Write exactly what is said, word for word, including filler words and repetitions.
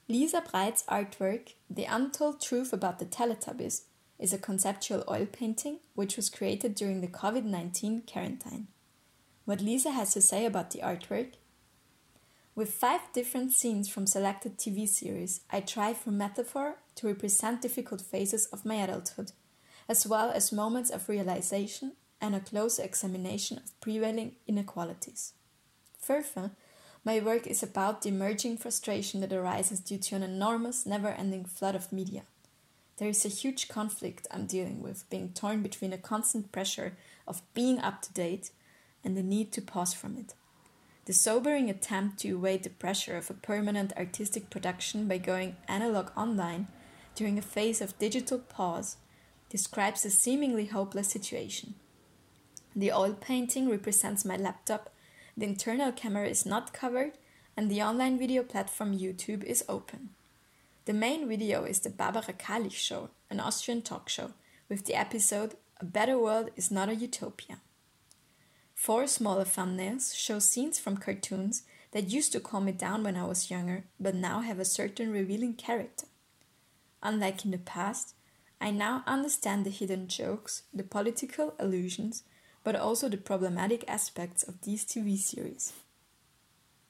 Lisa Breit's artwork, The Untold Truth About the Teletubbies, is a conceptual oil painting which was created during the covid nineteen quarantine. What Lisa has to say about the artwork? With five different scenes from selected T V series, I try through metaphor to represent difficult phases of my adulthood, as well as moments of realization and a closer examination of prevailing inequalities. Further, my work is about the emerging frustration that arises due to an enormous, never-ending flood of media. There is a huge conflict I'm dealing with, being torn between a constant pressure of being up to date and the need to pause from it. The sobering attempt to evade the pressure of a permanent artistic production by going analog online during a phase of digital pause describes a seemingly hopeless situation. The oil painting represents my laptop, the internal camera is not covered, and the online video platform YouTube is open. The main video is the Barbara Kalich Show, an Austrian talk show, with the episode A Better World is Not a Utopia. Four smaller thumbnails show scenes from cartoons that used to calm me down when I was younger, but now have a certain revealing character. Unlike in the past, I now understand the hidden jokes, the political allusions, but also the problematic aspects of these T V series.